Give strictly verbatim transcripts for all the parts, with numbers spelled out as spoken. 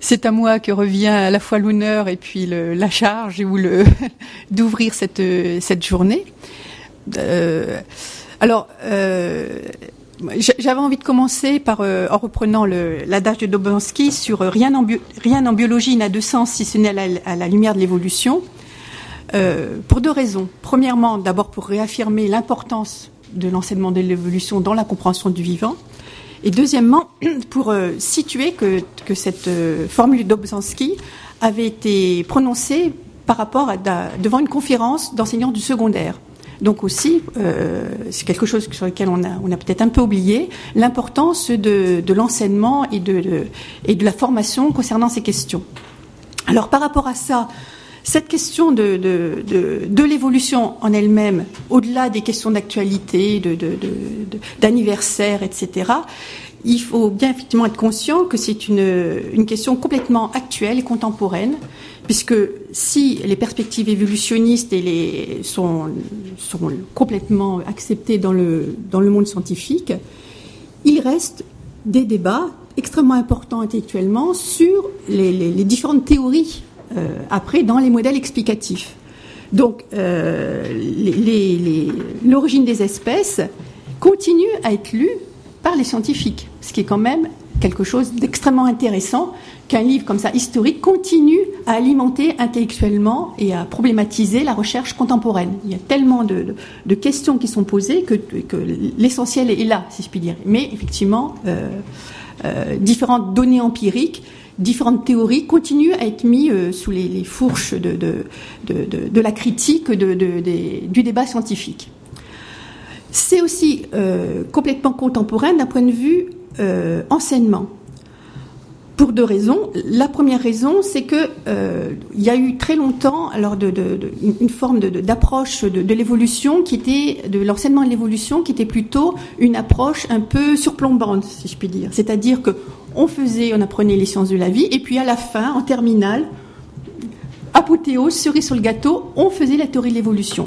c'est à moi que revient à la fois l'honneur et puis le, la charge ou le d'ouvrir cette cette journée. Euh, alors, euh, j'avais envie de commencer par euh, en reprenant le, l'adage de Dobzhansky sur euh, rien en bio, rien en biologie n'a de sens si ce n'est à la, à la lumière de l'évolution. Euh, pour deux raisons. Premièrement, d'abord pour réaffirmer l'importance de l'enseignement de l'évolution dans la compréhension du vivant. Et deuxièmement, pour euh, situer que, que cette euh, formule de Dobzhansky avait été prononcée par rapport à, à, devant une conférence d'enseignants du secondaire. Donc aussi, euh, c'est quelque chose sur lequel on a, on a peut-être un peu oublié, l'importance de, de l'enseignement et de, de, et de la formation concernant ces questions. Alors par rapport à ça, cette question de, de, de, de l'évolution en elle-même, au-delà des questions d'actualité, de, de, de, de, d'anniversaire, et cetera, il faut bien effectivement être conscient que c'est une, une question complètement actuelle et contemporaine, puisque si les perspectives évolutionnistes et les, sont, sont complètement acceptées dans le, dans le monde scientifique, il reste des débats extrêmement importants intellectuellement sur les, les, les différentes théories Euh, après dans les modèles explicatifs. Donc euh, les, les, les, l'origine des espèces continue à être lue par les scientifiques, ce qui est quand même quelque chose d'extrêmement intéressant qu'un livre comme ça historique continue à alimenter intellectuellement et à problématiser la recherche contemporaine. Il y a tellement de, de, de questions qui sont posées que, que l'essentiel est là, si je puis dire. Mais effectivement, euh, euh, différentes données empiriques, différentes théories continuent à être mises euh, sous les, les fourches de, de, de, de, de la critique de, de, de, du débat scientifique. C'est aussi euh, complètement contemporain d'un point de vue euh, enseignement. Pour deux raisons. La première raison, c'est que euh, il y a eu très longtemps alors de, de, de, une forme de, de, d'approche de, de l'évolution qui était de l'enseignement de l'évolution qui était plutôt une approche un peu surplombante, si je puis dire. C'est-à-dire que on faisait, on apprenait les sciences de la vie, et puis à la fin, en terminale, apothéose, cerise sur le gâteau, on faisait la théorie de l'évolution.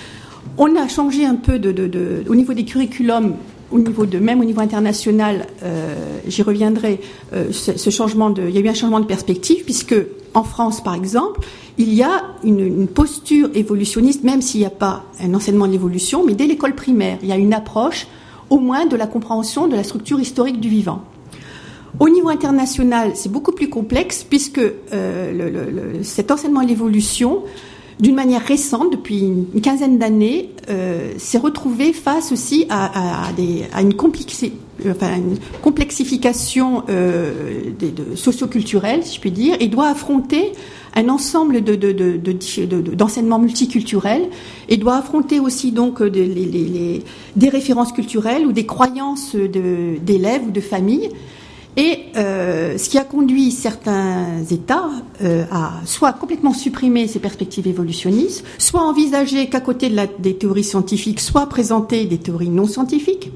On a changé un peu de, de, de, au niveau des curriculums. Au niveau de, même au niveau international, euh, j'y reviendrai, euh, ce, ce changement de, il y a eu un changement de perspective, puisque en France, par exemple, il y a une, une posture évolutionniste, même s'il n'y a pas un enseignement de l'évolution, mais dès l'école primaire, il y a une approche, au moins, de la compréhension de la structure historique du vivant. Au niveau international, c'est beaucoup plus complexe, puisque euh, le, le, le, cet enseignement de l'évolution, d'une manière récente, depuis une quinzaine d'années, euh, s'est retrouvé face aussi à, à, à, des, à une, complexi, enfin, une complexification euh, des, de, socio-culturelle, si je puis dire, et doit affronter un ensemble de, de, de, de, de, de, d'enseignements multiculturels, et doit affronter aussi donc de, les, les, les, des références culturelles ou des croyances de, d'élèves ou de familles. Et euh, ce qui a conduit certains États euh, à soit complètement supprimer ces perspectives évolutionnistes, soit envisager qu'à côté de la, des théories scientifiques, soit présenter des théories non scientifiques.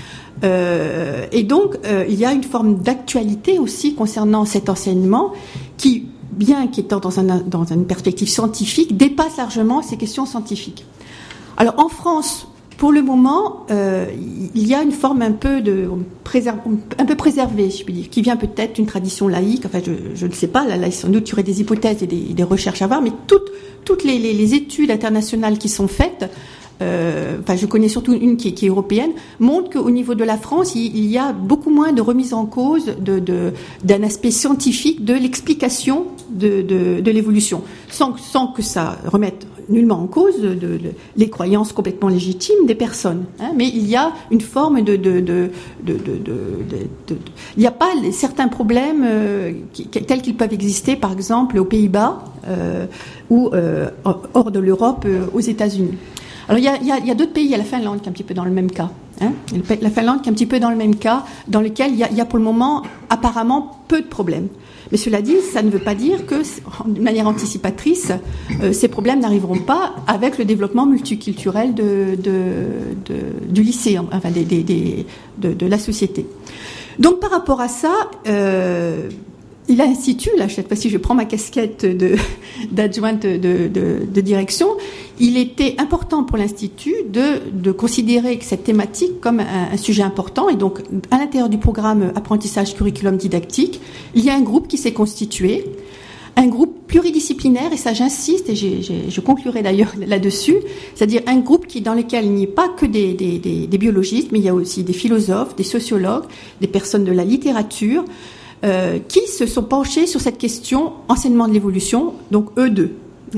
Euh, et donc, euh, il y a une forme d'actualité aussi concernant cet enseignement qui, bien qu'étant dans, un, dans une perspective scientifique, dépasse largement ces questions scientifiques. Alors, en France, pour le moment, euh, il y a une forme un peu de préserve, un peu préservée, je puis dire, qui vient peut-être d'une tradition laïque. Enfin, je, je ne sais pas. Là, là, sans doute, il y aurait des hypothèses et des, des recherches à voir. Mais toutes, toutes les, les, les études internationales qui sont faites, euh, enfin, je connais surtout une qui est, qui est européenne, montrent qu'au niveau de la France, il, il y a beaucoup moins de remise en cause de, de, d'un aspect scientifique de l'explication de, de, de l'évolution, sans, sans que ça remette nullement en cause de, de, de, les croyances complètement légitimes des personnes. Hein, mais il y a une forme de... de, de, de, de, de, de, de il n'y a pas les, certains problèmes euh, qui, tels qu'ils peuvent exister, par exemple, aux Pays-Bas euh, ou euh, hors de l'Europe, euh, aux États-Unis. Alors, il y a, il y a, il y a d'autres pays. Il y a la Finlande qui est un petit peu dans le même cas. Hein, la Finlande qui est un petit peu dans le même cas, dans lequel il y a, il y a pour le moment, apparemment, peu de problèmes. Mais cela dit, ça ne veut pas dire que, de manière anticipatrice, euh, ces problèmes n'arriveront pas avec le développement multiculturel de, de, de, du lycée, enfin des, des, des, de, de la société. Donc par rapport à ça, euh, il institue, là, cette fois-ci, je prends ma casquette de, d'adjointe de, de, de direction, il était important pour l'Institut de, de considérer cette thématique comme un, un sujet important. Et donc, à l'intérieur du programme apprentissage curriculum didactique, il y a un groupe qui s'est constitué, un groupe pluridisciplinaire, et ça j'insiste, et j'ai, j'ai, je conclurai d'ailleurs là-dessus, c'est-à-dire un groupe qui, dans lequel il n'y a pas que des, des, des, des biologistes, mais il y a aussi des philosophes, des sociologues, des personnes de la littérature, euh, qui se sont penchés sur cette question enseignement de l'évolution, donc E deux.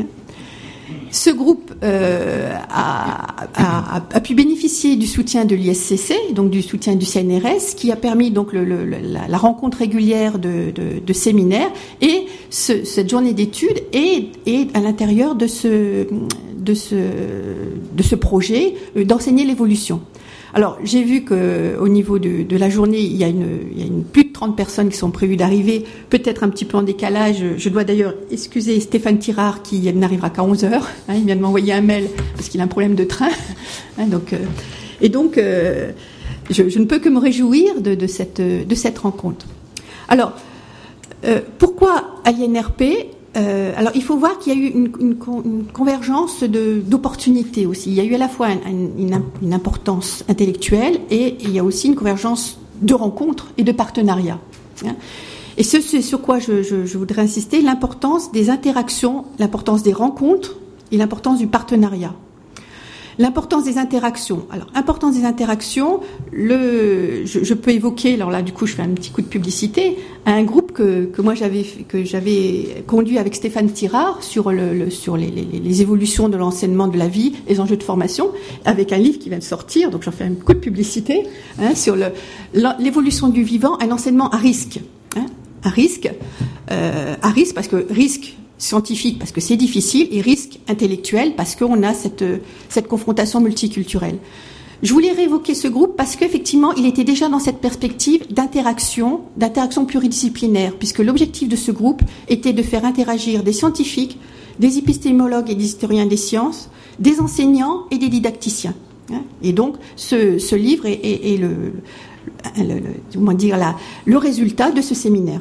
Ce groupe euh, a, a, a pu bénéficier du soutien de l'I S C C, donc du soutien du C N R S, qui a permis donc le, le, la, la rencontre régulière de, de, de séminaires, et ce, cette journée d'études est, est à l'intérieur de ce, de ce, de ce projet d'enseigner l'évolution. Alors, j'ai vu que au niveau de, de la journée, il y a une, il y a une plus de trente personnes qui sont prévues d'arriver, peut-être un petit peu en décalage. Je dois d'ailleurs excuser Stéphane Tirard qui n'arrivera qu'à onze heures. Hein, il vient de m'envoyer un mail parce qu'il a un problème de train. Hein, donc, euh, et donc, euh, je, je ne peux que me réjouir de, de, cette, de cette rencontre. Alors, euh, pourquoi à l'I N R P ? Euh, alors, il faut voir qu'il y a eu une, une, une convergence de, d'opportunités aussi. Il y a eu à la fois un, une, une importance intellectuelle, et il y a aussi une convergence de rencontres et de partenariats. Hein. Et ce, c'est sur quoi je, je, je voudrais insister, l'importance des interactions, l'importance des rencontres et l'importance du partenariat. L'importance des interactions. Alors, importance des interactions, le, je, je peux évoquer, alors là, du coup, je fais un petit coup de publicité, un groupe que, que moi j'avais, que j'avais conduit avec Stéphane Tirard sur le, le sur les, les, les évolutions de l'enseignement de la vie, les enjeux de formation, avec un livre qui vient de sortir, donc j'en fais un coup de publicité, hein, sur le, l'évolution du vivant, un enseignement à risque. Hein, à risque, euh, à risque, parce que risque, scientifique parce que c'est difficile, et risque intellectuel parce qu'on a cette, cette confrontation multiculturelle. Je voulais réévoquer ce groupe parce qu'effectivement, il était déjà dans cette perspective d'interaction, d'interaction pluridisciplinaire, puisque l'objectif de ce groupe était de faire interagir des scientifiques, des épistémologues et des historiens des sciences, des enseignants et des didacticiens. Et donc, ce, ce livre est, est, est le, le, le, comment dire, la, le résultat de ce séminaire.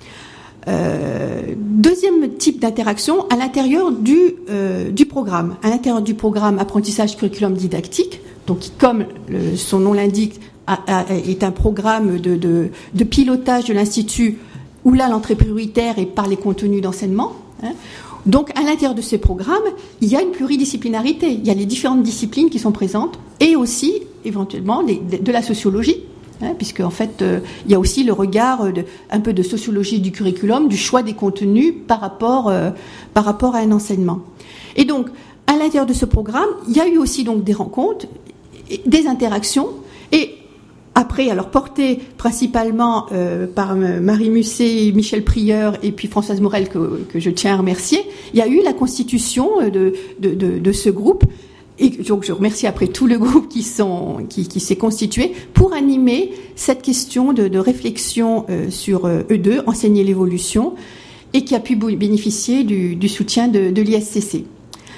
Euh, deuxième type d'interaction, à l'intérieur du, euh, du programme. À l'intérieur du programme apprentissage curriculum didactique, donc qui, comme le, son nom l'indique, a, a, est un programme de, de, de pilotage de l'Institut où là l'entrée prioritaire est par les contenus d'enseignement. Hein. Donc à l'intérieur de ces programmes, il y a une pluridisciplinarité. Il y a les différentes disciplines qui sont présentes, et aussi éventuellement des, de, de la sociologie. Hein, puisque en fait, euh, il y a aussi le regard de, un peu de sociologie du curriculum, du choix des contenus par rapport, euh, par rapport à un enseignement. Et donc, à l'intérieur de ce programme, il y a eu aussi donc des rencontres, des interactions, et après, alors portées principalement euh, par Marie Musset, Michel Prieur et puis Françoise Morel, que, que je tiens à remercier, il y a eu la constitution de, de, de, de ce groupe. Et donc je remercie après tout le groupe qui, sont, qui, qui s'est constitué pour animer cette question de, de réflexion euh, sur euh, E deux, enseigner l'évolution, et qui a pu bénéficier du, du soutien de, de l'I S C C.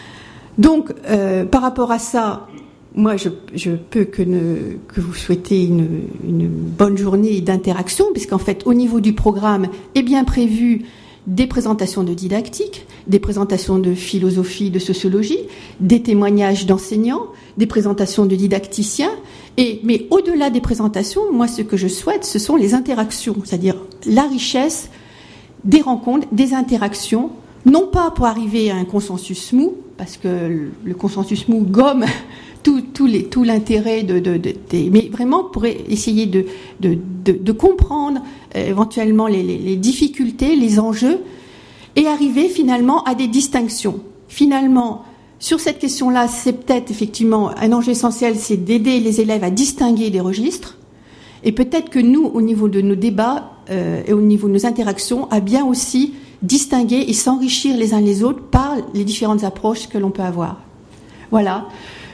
Donc euh, par rapport à ça, moi je, je peux que, ne, que vous souhaiter une, une bonne journée d'interaction, puisqu'en fait au niveau du programme est bien prévu des présentations de didactique, des présentations de philosophie, de sociologie, des témoignages d'enseignants, des présentations de didacticiens. Et, mais au-delà des présentations, moi, ce que je souhaite, ce sont les interactions, c'est-à-dire la richesse des rencontres, des interactions, non pas pour arriver à un consensus mou, parce que le consensus mou gomme tout, tout, les, tout l'intérêt de, de, de, de, mais vraiment pour essayer de, de, de, de comprendre euh, éventuellement les, les, les difficultés, les enjeux, et arriver finalement à des distinctions. Finalement, sur cette question-là, c'est peut-être effectivement un enjeu essentiel, c'est d'aider les élèves à distinguer des registres, et peut-être que nous, au niveau de nos débats euh, et au niveau de nos interactions, à bien aussi distinguer et s'enrichir les uns les autres par les différentes approches que l'on peut avoir. Voilà.